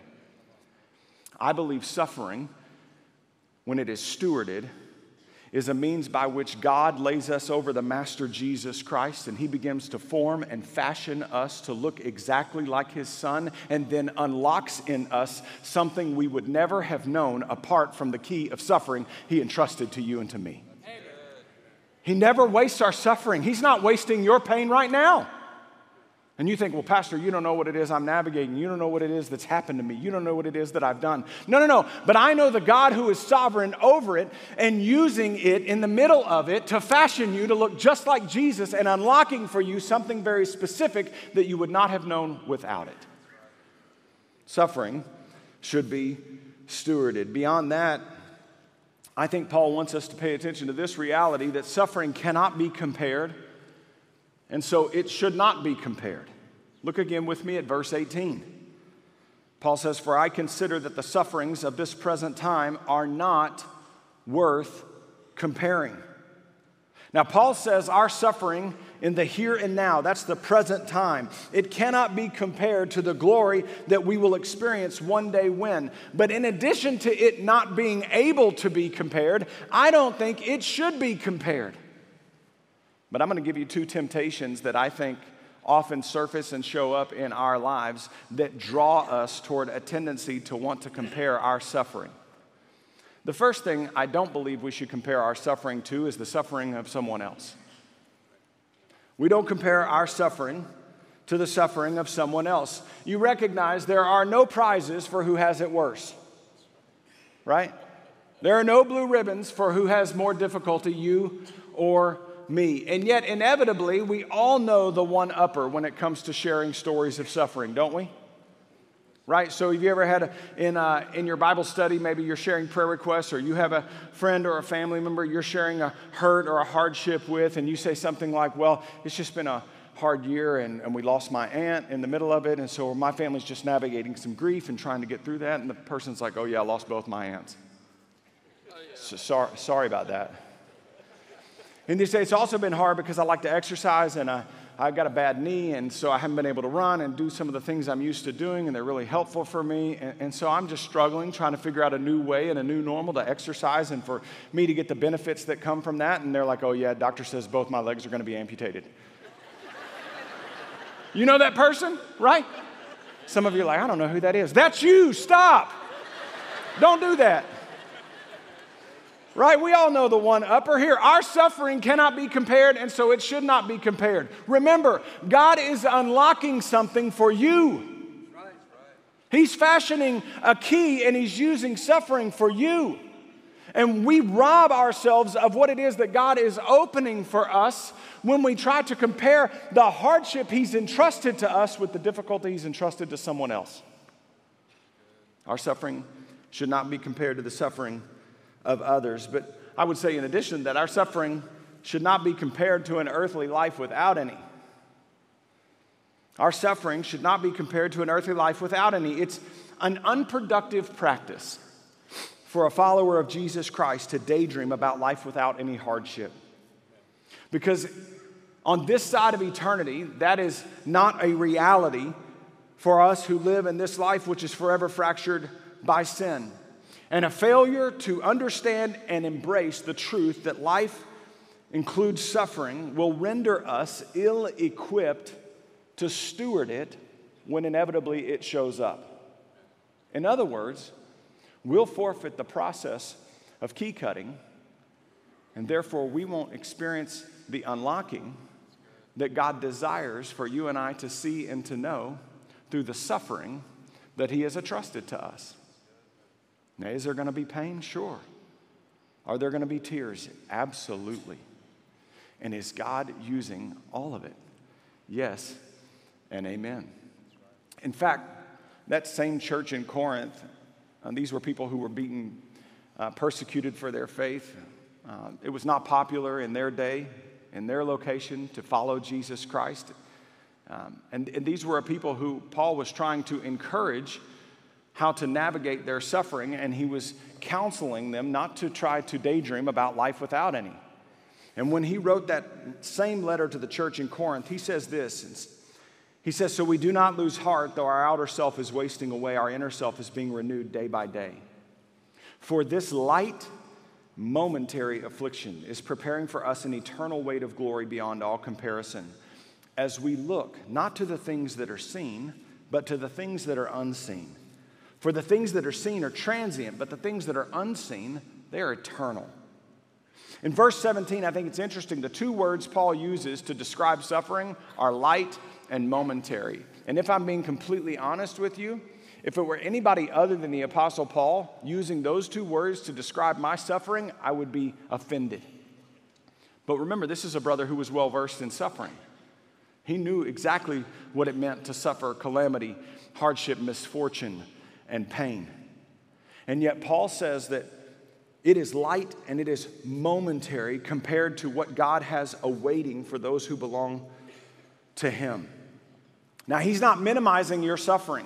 I believe suffering, when it is stewarded, is a means by which God lays us over the Master Jesus Christ, and he begins to form and fashion us to look exactly like his Son, and then unlocks in us something we would never have known apart from the key of suffering he entrusted to you and to me. He never wastes our suffering. He's not wasting your pain right now. And you think, well, Pastor, you don't know what it is I'm navigating. You don't know what it is that's happened to me. You don't know what it is that I've done. No, no, no. But I know the God who is sovereign over it and using it in the middle of it to fashion you to look just like Jesus and unlocking for you something very specific that you would not have known without it. Suffering should be stewarded. Beyond that, I think Paul wants us to pay attention to this reality that suffering cannot be compared, and so it should not be compared. Look again with me at verse eighteen. Paul says, "For I consider that the sufferings of this present time are not worth comparing." Now, Paul says our suffering in the here and now, that's the present time, it cannot be compared to the glory that we will experience one day when. But in addition to it not being able to be compared, I don't think it should be compared. But I'm going to give you two temptations that I think often surface and show up in our lives that draw us toward a tendency to want to compare our suffering. The first thing I don't believe we should compare our suffering to is the suffering of someone else. We don't compare our suffering to the suffering of someone else. You recognize there are no prizes for who has it worse, right? There are no blue ribbons for who has more difficulty, you or me. And yet, inevitably, we all know the one-upper when it comes to sharing stories of suffering, don't we? Right? So have you ever had a, in, a, in your Bible study, maybe you're sharing prayer requests, or you have a friend or a family member you're sharing a hurt or a hardship with, and you say something like, well, it's just been a hard year, and, and we lost my aunt in the middle of it, and so my family's just navigating some grief and trying to get through that, and the person's like, oh yeah, I lost both my aunts. So sorry, sorry about that. And they say, it's also been hard because I like to exercise, and I I've got a bad knee, and so I haven't been able to run and do some of the things I'm used to doing, and they're really helpful for me. And, and so I'm just struggling, trying to figure out a new way and a new normal to exercise and for me to get the benefits that come from that. And they're like, oh, yeah, doctor says both my legs are going to be amputated. You know that person, right? Some of you are like, I don't know who that is. That's you. Stop. Don't do that. Right? We all know the one upper here. Our suffering cannot be compared, and so it should not be compared. Remember, God is unlocking something for you. He's fashioning a key, and he's using suffering for you. And we rob ourselves of what it is that God is opening for us when we try to compare the hardship he's entrusted to us with the difficulty he's entrusted to someone else. Our suffering should not be compared to the suffering of others. But I would say in addition that our suffering should not be compared to an earthly life without any. Our suffering should not be compared to an earthly life without any. It's an unproductive practice for a follower of Jesus Christ to daydream about life without any hardship. Because on this side of eternity, that is not a reality for us who live in this life which is forever fractured by sin. And a failure to understand and embrace the truth that life includes suffering, will render us ill-equipped to steward it when inevitably it shows up. In other words, we'll forfeit the process of key cutting, and therefore we won't experience the unlocking that God desires for you and I to see and to know through the suffering that He has entrusted to us. Now, is there going to be pain? Sure. Are there going to be tears? Absolutely. And is God using all of it? Yes and amen. In fact, that same church in Corinth, uh, these were people who were beaten, uh, persecuted for their faith. Uh, it was not popular in their day, in their location, to follow Jesus Christ. Um, and, and these were a people who Paul was trying to encourage how to navigate their suffering, and he was counseling them not to try to daydream about life without any. And when he wrote that same letter to the church in Corinth, he says this. He says, "So we do not lose heart, though our outer self is wasting away, our inner self is being renewed day by day. For this light, momentary affliction is preparing for us an eternal weight of glory beyond all comparison, as we look not to the things that are seen, but to the things that are unseen. For the things that are seen are transient, but the things that are unseen, they are eternal." In verse seventeen, I think it's interesting. The two words Paul uses to describe suffering are light and momentary. And if I'm being completely honest with you, if it were anybody other than the Apostle Paul using those two words to describe my suffering, I would be offended. But remember, this is a brother who was well-versed in suffering. He knew exactly what it meant to suffer calamity, hardship, misfortune, and pain. And yet Paul says that it is light and it is momentary compared to what God has awaiting for those who belong to Him. Now, he's not minimizing your suffering.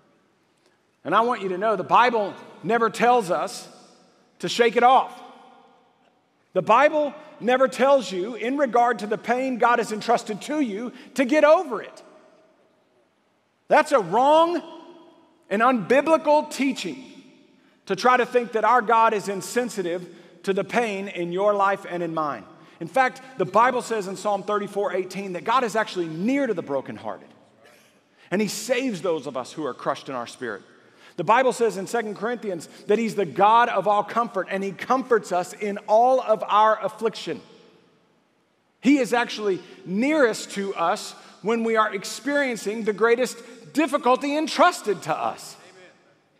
And I want you to know the Bible never tells us to shake it off. The Bible never tells you, in regard to the pain God has entrusted to you, to get over it. That's a wrong and unbiblical teaching to try to think that our God is insensitive to the pain in your life and in mine. In fact, the Bible says in Psalm thirty-four eighteen that God is actually near to the brokenhearted. And He saves those of us who are crushed in our spirit. The Bible says in Second Corinthians that He's the God of all comfort, and He comforts us in all of our affliction. He is actually nearest to us when we are experiencing the greatest difficulty entrusted to us. Amen.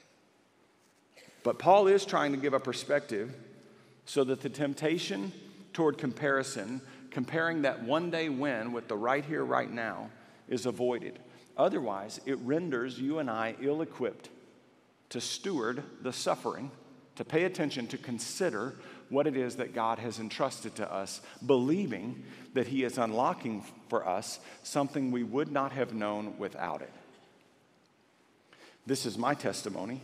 But Paul is trying to give a perspective so that the temptation toward comparison, comparing that one day win with the right here, right now, is avoided. Otherwise, it renders you and I ill-equipped to steward the suffering, to pay attention, to consider what it is that God has entrusted to us, believing that He is unlocking for us something we would not have known without it. This is my testimony.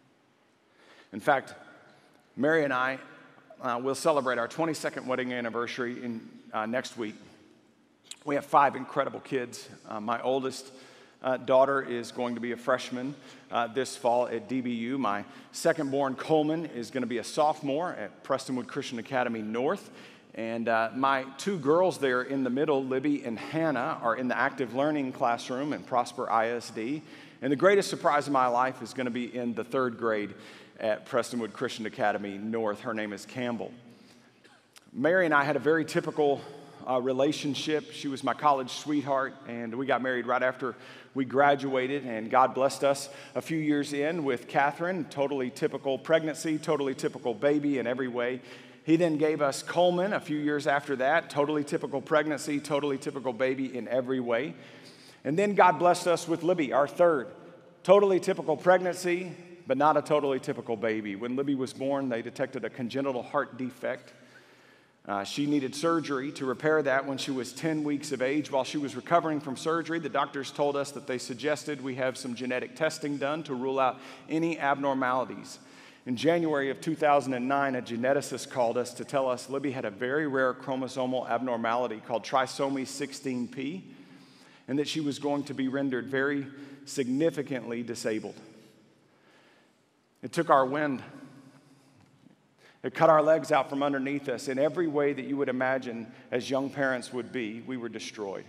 In fact, Mary and I uh, will celebrate our twenty-second wedding anniversary in uh, next week. We have five incredible kids. Uh, my oldest Uh, daughter is going to be a freshman uh, this fall at D B U. My second born, Coleman, is going to be a sophomore at Prestonwood Christian Academy North. And uh, my two girls there in the middle, Libby and Hannah, are in the active learning classroom at Prosper I S D. And the greatest surprise of my life is going to be in the third grade at Prestonwood Christian Academy North. Her name is Campbell. Mary and I had a very typical uh, relationship. She was my college sweetheart, and we got married right after we graduated, and God blessed us a few years in with Catherine. Totally typical pregnancy, totally typical baby in every way. He then gave us Coleman a few years after that. Totally typical pregnancy, totally typical baby in every way. And then God blessed us with Libby, our third. Totally typical pregnancy, but not a totally typical baby. When Libby was born, they detected a congenital heart defect. Uh, she needed surgery to repair that when she was ten weeks of age. While she was recovering from surgery, the doctors told us that they suggested we have some genetic testing done to rule out any abnormalities. In January of two thousand nine, a geneticist called us to tell us Libby had a very rare chromosomal abnormality called trisomy sixteen p, and that she was going to be rendered very significantly disabled. It took our wind It cut our legs out from underneath us in every way that you would imagine as young parents would be. We were destroyed.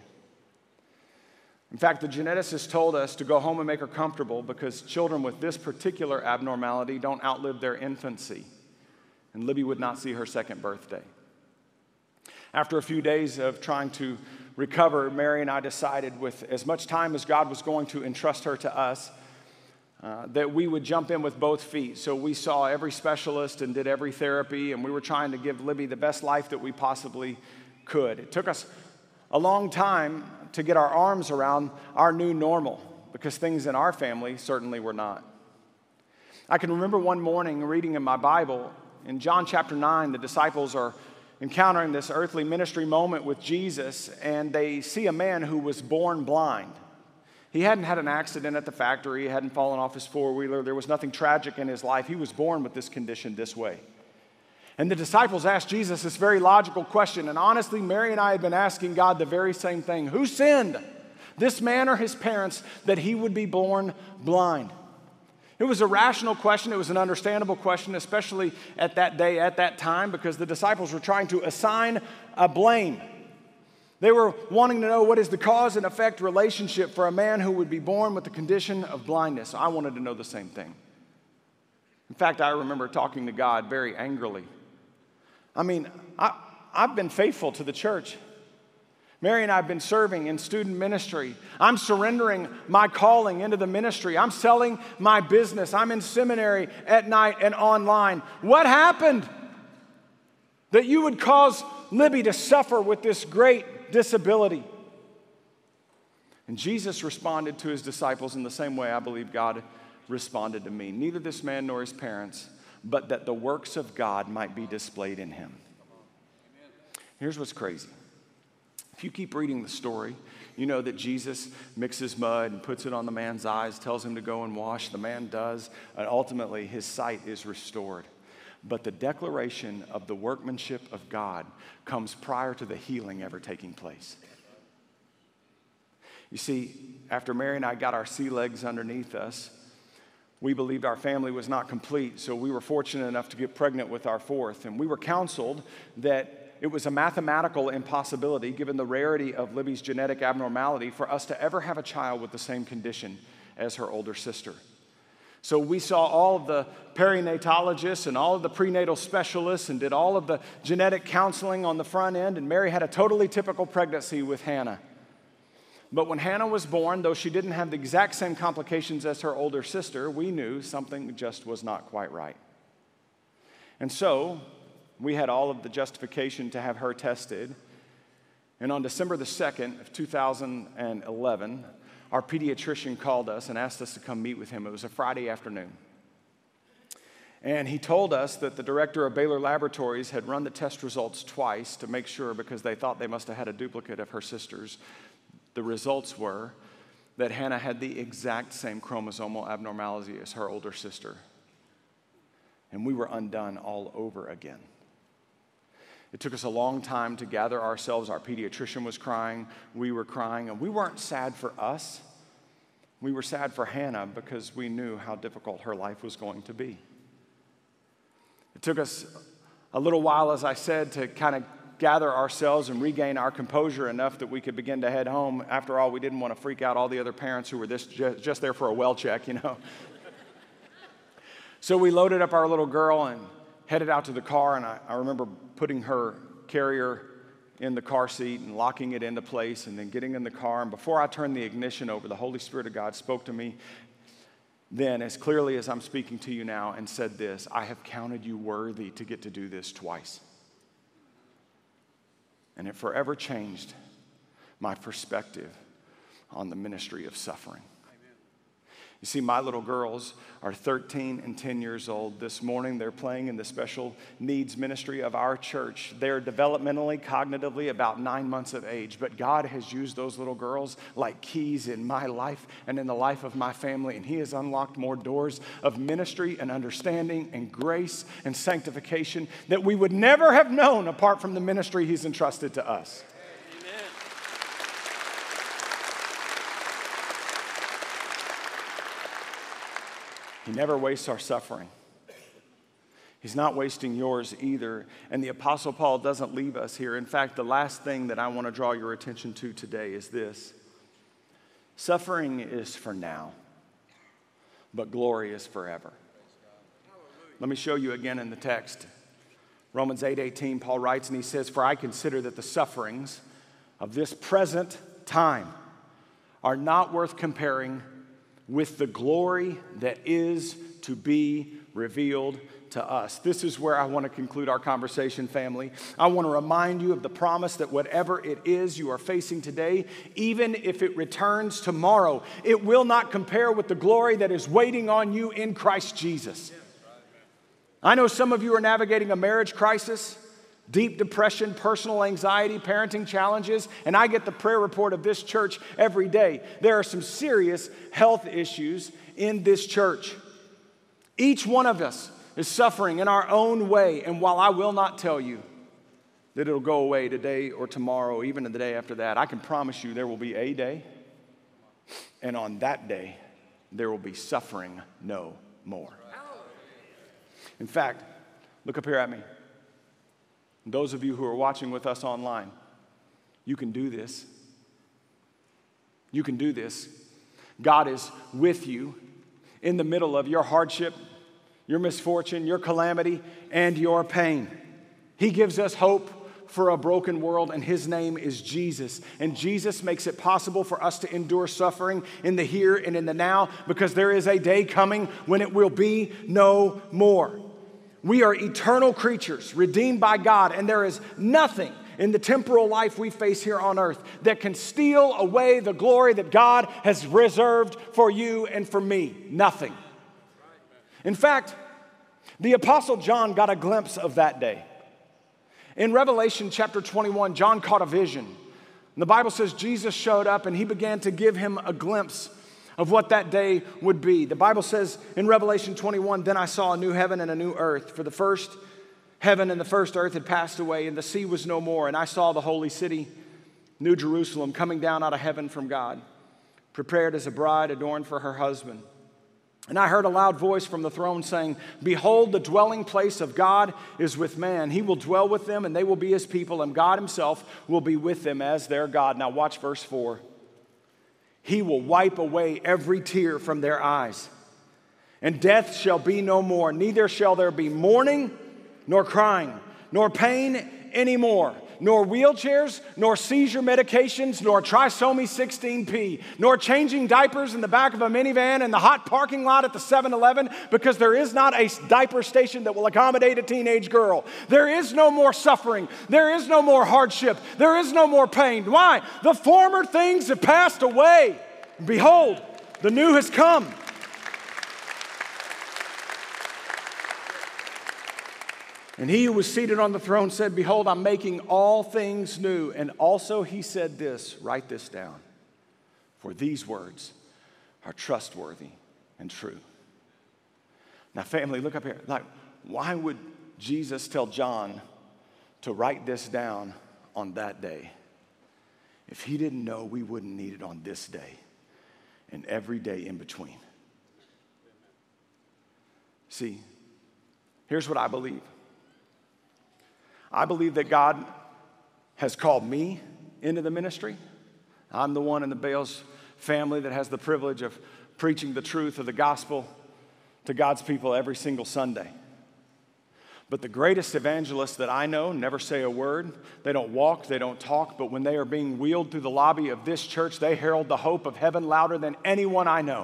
In fact, the geneticist told us to go home and make her comfortable because children with this particular abnormality don't outlive their infancy. And Libby would not see her second birthday. After a few days of trying to recover, Mary and I decided, with as much time as God was going to entrust her to us, uh, that we would jump in with both feet. So we saw every specialist and did every therapy, and we were trying to give Libby the best life that we possibly could. It took us a long time to get our arms around our new normal because things in our family certainly were not. I can remember one morning reading in my Bible, in John chapter nine, the disciples are encountering this earthly ministry moment with Jesus, and they see a man who was born blind. He hadn't had an accident at the factory. He hadn't fallen off his four-wheeler. There was nothing tragic in his life. He was born with this condition this way. And the disciples asked Jesus this very logical question, and honestly, Mary and I had been asking God the very same thing. Who sinned, this man or his parents, that he would be born blind? It was a rational question. It was an understandable question, especially at that day, at that time, because the disciples were trying to assign a blame. They were wanting to know what is the cause and effect relationship for a man who would be born with the condition of blindness. I wanted to know the same thing. In fact, I remember talking to God very angrily. I mean, I, I've been faithful to the church. Mary and I have been serving in student ministry. I'm surrendering my calling into the ministry. I'm selling my business. I'm in seminary at night and online. What happened that you would cause Libby to suffer with this great disability? And Jesus responded to his disciples in the same way I believe God responded to me. Neither this man nor his parents, but that the works of God might be displayed in him. Here's what's crazy. If you keep reading the story, you know that Jesus mixes mud and puts it on the man's eyes, tells him to go and wash. The man does, and ultimately his sight is restored. But the declaration of the workmanship of God comes prior to the healing ever taking place. You see, after Mary and I got our sea legs underneath us, we believed our family was not complete, so we were fortunate enough to get pregnant with our fourth. And we were counseled that it was a mathematical impossibility, given the rarity of Libby's genetic abnormality, for us to ever have a child with the same condition as her older sister. So we saw all of the perinatologists and all of the prenatal specialists and did all of the genetic counseling on the front end, and Mary had a totally typical pregnancy with Hannah. But when Hannah was born, though she didn't have the exact same complications as her older sister, we knew something just was not quite right. And so we had all of the justification to have her tested. And on December the second of two thousand eleven, our pediatrician called us and asked us to come meet with him. It was a Friday afternoon. And he told us that the director of Baylor Laboratories had run the test results twice to make sure, because they thought they must have had a duplicate of her sister's. The results were that Hannah had the exact same chromosomal abnormality as her older sister. And we were undone all over again. It took us a long time to gather ourselves. Our pediatrician was crying, we were crying, and we weren't sad for us. We were sad for Hannah because we knew how difficult her life was going to be. It took us a little while, as I said, to kind of gather ourselves and regain our composure enough that we could begin to head home. After all, we didn't want to freak out all the other parents who were this, just there for a well check, you know. So we loaded up our little girl and headed out to the car, and I, I remember putting her carrier in the car seat and locking it into place and then getting in the car. And before I turned the ignition over, the Holy Spirit of God spoke to me then as clearly as I'm speaking to you now and said this: I have counted you worthy to get to do this twice. And it forever changed my perspective on the ministry of suffering. Amen. You see, my little girls are thirteen and ten years old. This morning, they're playing in the special needs ministry of our church. They're developmentally, cognitively about nine months of age. But God has used those little girls like keys in my life and in the life of my family. And He has unlocked more doors of ministry and understanding and grace and sanctification that we would never have known apart from the ministry He's entrusted to us. He never wastes our suffering. He's not wasting yours either. And the Apostle Paul doesn't leave us here. In fact, the last thing that I want to draw your attention to today is this. Suffering is for now, but glory is forever. Let me show you again in the text. Romans eight eighteen, Paul writes, and he says, "For I consider that the sufferings of this present time are not worth comparing with the glory that is to be revealed to us." This is where I want to conclude our conversation, family. I want to remind you of the promise that whatever it is you are facing today, even if it returns tomorrow, it will not compare with the glory that is waiting on you in Christ Jesus. I know some of you are navigating a marriage crisis, deep depression, personal anxiety, parenting challenges, and I get the prayer report of this church every day. There are some serious health issues in this church. Each one of us is suffering in our own way, and while I will not tell you that it'll go away today or tomorrow, even the day after that, I can promise you there will be a day, and on that day, there will be suffering no more. In fact, look up here at me. Those of you who are watching with us online, you can do this. You can do this. God is with you in the middle of your hardship, your misfortune, your calamity, and your pain. He gives us hope for a broken world, and his name is Jesus. And Jesus makes it possible for us to endure suffering in the here and in the now, because there is a day coming when it will be no more. We are eternal creatures, redeemed by God, and there is nothing in the temporal life we face here on earth that can steal away the glory that God has reserved for you and for me. Nothing. In fact, the Apostle John got a glimpse of that day. In Revelation chapter twenty-one, John caught a vision. And the Bible says Jesus showed up and he began to give him a glimpse of what that day would be. The Bible says in Revelation twenty-one, "Then I saw a new heaven and a new earth, for the first heaven and the first earth had passed away, and the sea was no more. And I saw the holy city, New Jerusalem, coming down out of heaven from God, prepared as a bride adorned for her husband. And I heard a loud voice from the throne saying, 'Behold, the dwelling place of God is with man. He will dwell with them, and they will be his people, and God himself will be with them as their God.'" Now watch verse four. "He will wipe away every tear from their eyes, and death shall be no more. Neither shall there be mourning, nor crying, nor pain anymore, nor wheelchairs, nor seizure medications, nor trisomy sixteen P, nor changing diapers in the back of a minivan in the hot parking lot at the seven eleven, because there is not a diaper station that will accommodate a teenage girl. There is no more suffering. There is no more hardship. There is no more pain." Why? "The former things have passed away. Behold, the new has come." And he who was seated on the throne said, "Behold, I'm making all things new." And also he said this, write this down, "For these words are trustworthy and true." Now, family, look up here. Like, why would Jesus tell John to write this down on that day? If he didn't know, we wouldn't need it on this day and every day in between. See, here's what I believe. I believe that God has called me into the ministry. I'm the one in the Bales family that has the privilege of preaching the truth of the gospel to God's people every single Sunday. But the greatest evangelists that I know never say a word. They don't walk, they don't talk, but when they are being wheeled through the lobby of this church, they herald the hope of heaven louder than anyone I know.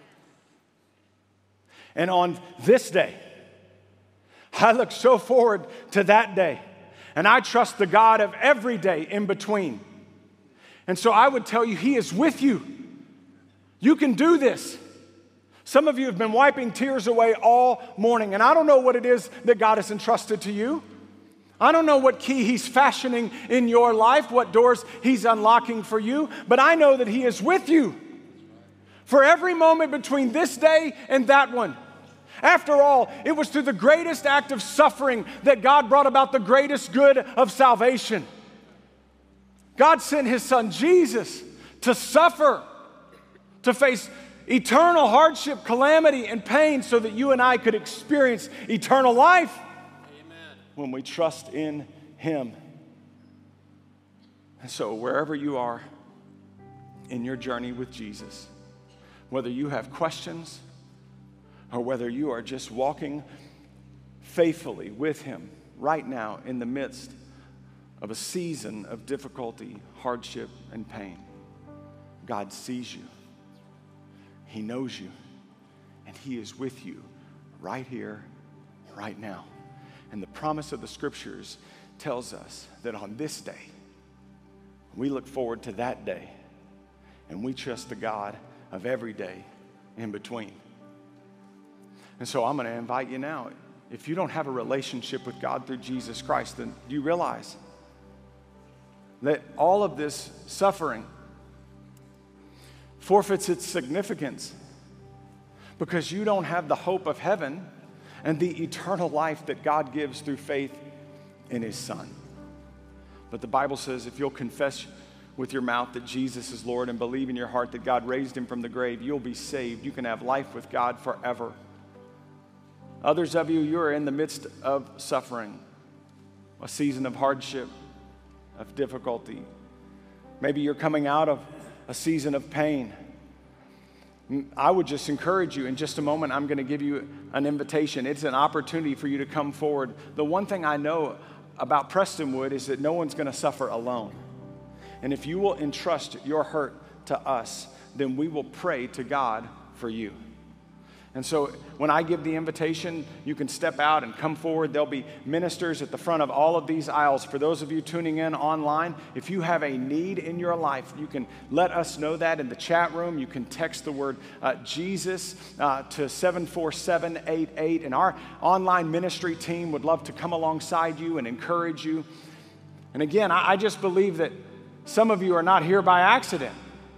And on this day, I look so forward to that day. And I trust the God of every day in between. And so I would tell you, he is with you. You can do this. Some of you have been wiping tears away all morning, and I don't know what it is that God has entrusted to you. I don't know what key he's fashioning in your life, what doors he's unlocking for you, but I know that he is with you for every moment between this day and that one. After all, it was through the greatest act of suffering that God brought about the greatest good of salvation. God sent his son Jesus to suffer, to face eternal hardship, calamity, and pain so that you and I could experience eternal life. Amen. When we trust in Him. And so wherever you are in your journey with Jesus, whether you have questions or whether you are just walking faithfully with Him right now in the midst of a season of difficulty, hardship, and pain, God sees you. He knows you, and He is with you right here, right now. And the promise of the Scriptures tells us that on this day, we look forward to that day, and we trust the God of every day in between. And so I'm going to invite you now, if you don't have a relationship with God through Jesus Christ, then you realize that all of this suffering forfeits its significance because you don't have the hope of heaven and the eternal life that God gives through faith in His Son. But the Bible says if you'll confess with your mouth that Jesus is Lord and believe in your heart that God raised Him from the grave, you'll be saved. You can have life with God forever. Others of you, you are in the midst of suffering, a season of hardship, of difficulty. Maybe you're coming out of a season of pain. I would just encourage you, in just a moment, I'm going to give you an invitation. It's an opportunity for you to come forward. The one thing I know about Prestonwood is that no one's going to suffer alone. And if you will entrust your hurt to us, then we will pray to God for you. And so when I give the invitation, you can step out and come forward. There'll be ministers at the front of all of these aisles. For those of you tuning in online, if you have a need in your life, you can let us know that in the chat room. You can text the word uh, Jesus uh, to seven four seven eight eight. And our online ministry team would love to come alongside you and encourage you. And again, I, I just believe that some of you are not here by accident.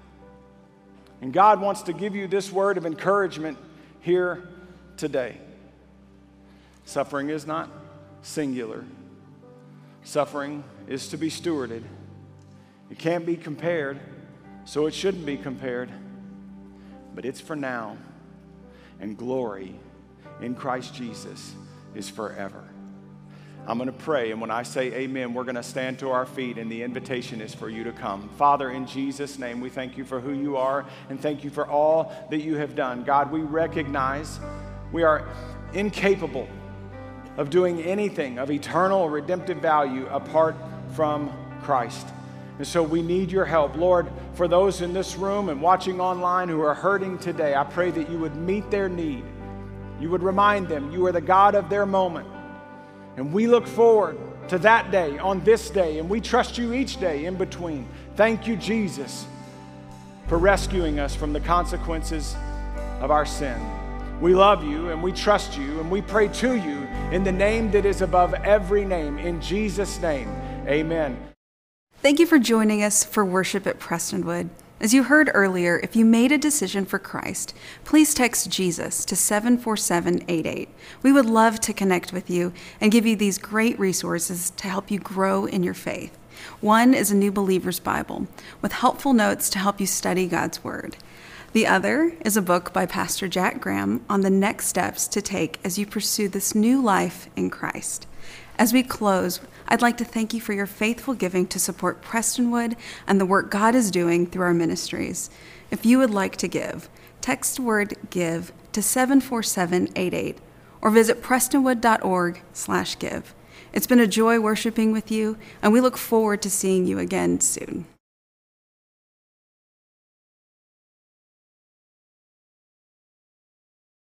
And God wants to give you this word of encouragement here today. Suffering is not singular. Suffering is to be stewarded. It can't be compared, so it shouldn't be compared. But it's for now, and glory in Christ Jesus is forever. I'm going to pray, and when I say amen, we're going to stand to our feet, and the invitation is for you to come. Father, in Jesus' name, we thank you for who you are, and thank you for all that you have done. God, we recognize we are incapable of doing anything of eternal or redemptive value apart from Christ. And so we need your help. Lord, for those in this room and watching online who are hurting today, I pray that you would meet their need. You would remind them you are the God of their moment. And we look forward to that day on this day, and we trust you each day in between. Thank you, Jesus, for rescuing us from the consequences of our sin. We love you, and we trust you, and we pray to you in the name that is above every name. In Jesus' name, amen. Thank you for joining us for worship at Prestonwood. As you heard earlier, if you made a decision for Christ, please text Jesus to seven four seven eight eight. We would love to connect with you and give you these great resources to help you grow in your faith. One is a New Believer's Bible with helpful notes to help you study God's Word. The other is a book by Pastor Jack Graham on the next steps to take as you pursue this new life in Christ. As we close, I'd like to thank you for your faithful giving to support Prestonwood and the work God is doing through our ministries. If you would like to give, text the word GIVE to seven four seven eight eight or visit prestonwood.org slash give. It's been a joy worshiping with you, and we look forward to seeing you again soon.